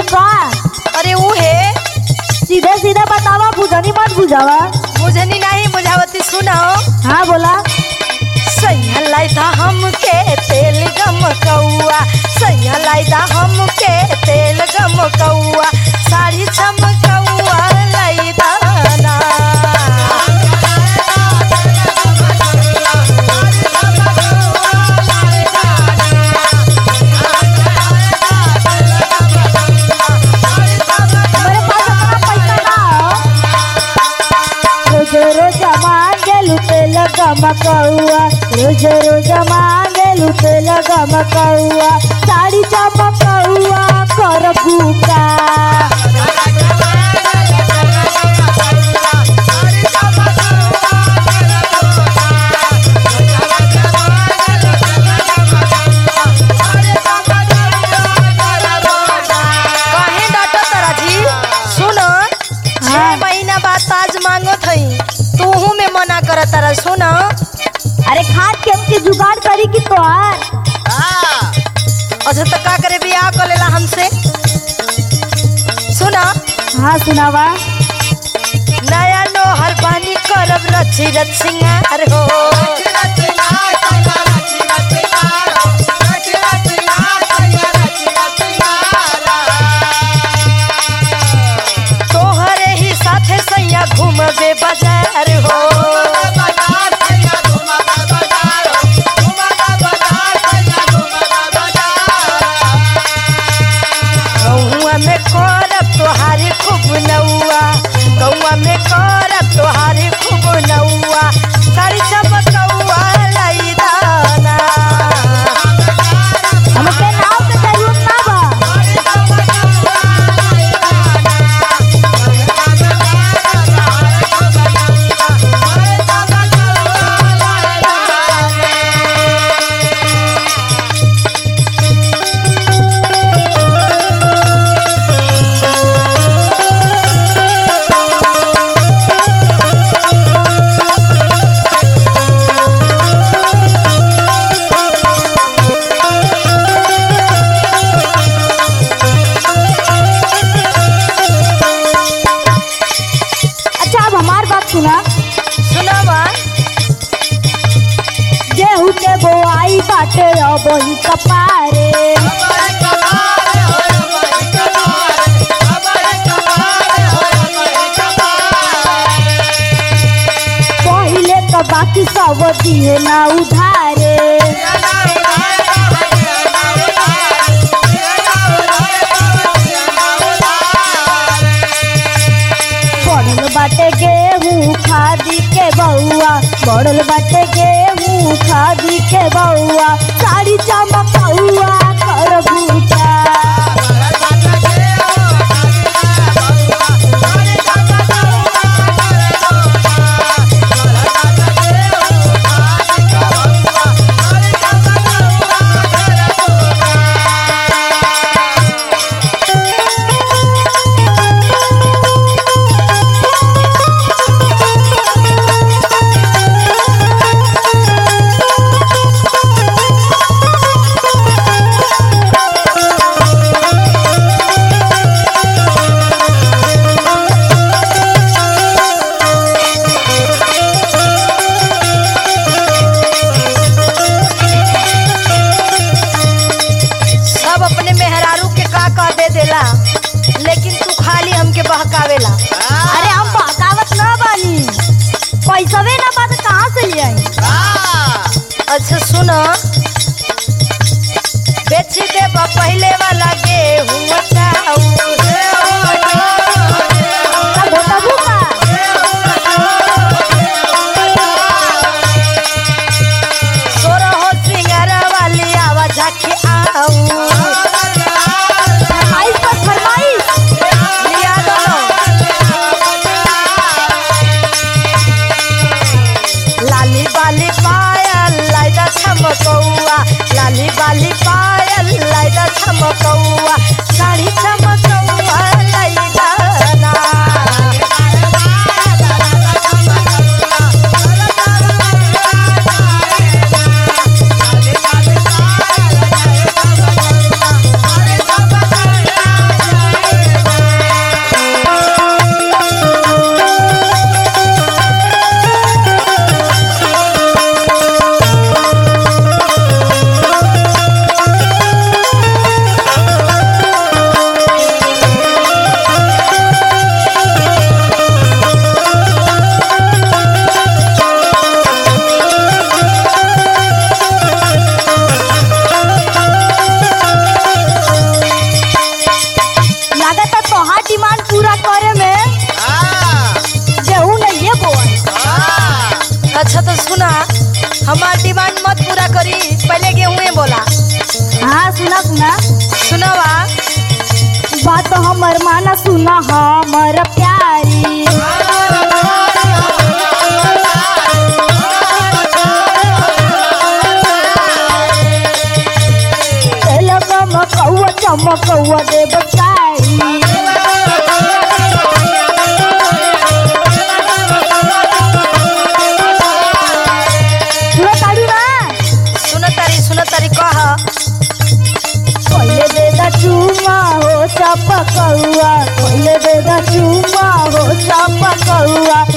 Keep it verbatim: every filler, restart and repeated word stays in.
का? अरे वो है सीधे सीधे बतावा, बुझनी मत बुझावा। मुझनी नहीं बुझावती, सुनो। हाँ बोला। सैया लाइदा हमके तेल गम कौआ, सैया लाइदा हमके तेल गम कौआ, साड़ी चमकौआ लाइदा ना। गमकौआ रोज रोज मांगेलू तेल गमकौआ, साड़ी चमकौआ कर भूका। काहे डांटो तारा जी? सुनो, छह महीना बाद ताज मांगो थई, तूहू में मना कर तारा। सुनो, अरे खाद के हमके जुगाड़ करी की तोहार। अच्छा तो का करे, बियाह कर लेला हमसे। सुना। हाँ सुनावा। नया नोहर पानी करब रची रच सिंगार हो, तोहरे ही साथे सैया घूमबे बाजार हो। गौआ में करब तोहारी खूब नौआ, गौआ में करब तोहारी खूब नौआ, साड़ी चमकौआ लाइदा ना। हमके नाव के जरूरत ना बा। सुना सुनावा। गेहूं के बोआई बाटे अब ही कपारे, पहिले तो बाकी सब दिए ना उधारे। बढ़ल बाटे गेहूं खादी के बउआ, बढ़ल बाटे गेहूं खादी के बउआ, साड़ी चमकौआ कर भूका। लेकिन तू खाली हमके बहकावेला। अरे हम बहकावत ना बानी, पैसवे ना बात कहाँ से ले आई। अच्छा सुनो, बेच दे पहले वाला गेहूं चाउर, सोरहो सिंगार वाली आवाज के आऊ। लाली बाली पायल लाइदा चमकौआ, लाली बाली पायल लाइदा चमकौआ, साड़ी चमकौआ लाइदा ना। अच्छा तो सुना, हमार डिमांड मत पूरा करी, पहले गेहूं बोला। हाँ सुना सुना सुनावा। बात हमर माना सुना हमर प्यारी। चमकौआ चमकौआ देव साड़ी। सुनतारी सुनतारी कह। पहले बेदा चूमा हो चपकौआ, पहले बेदा चूमा हो चपकौआ,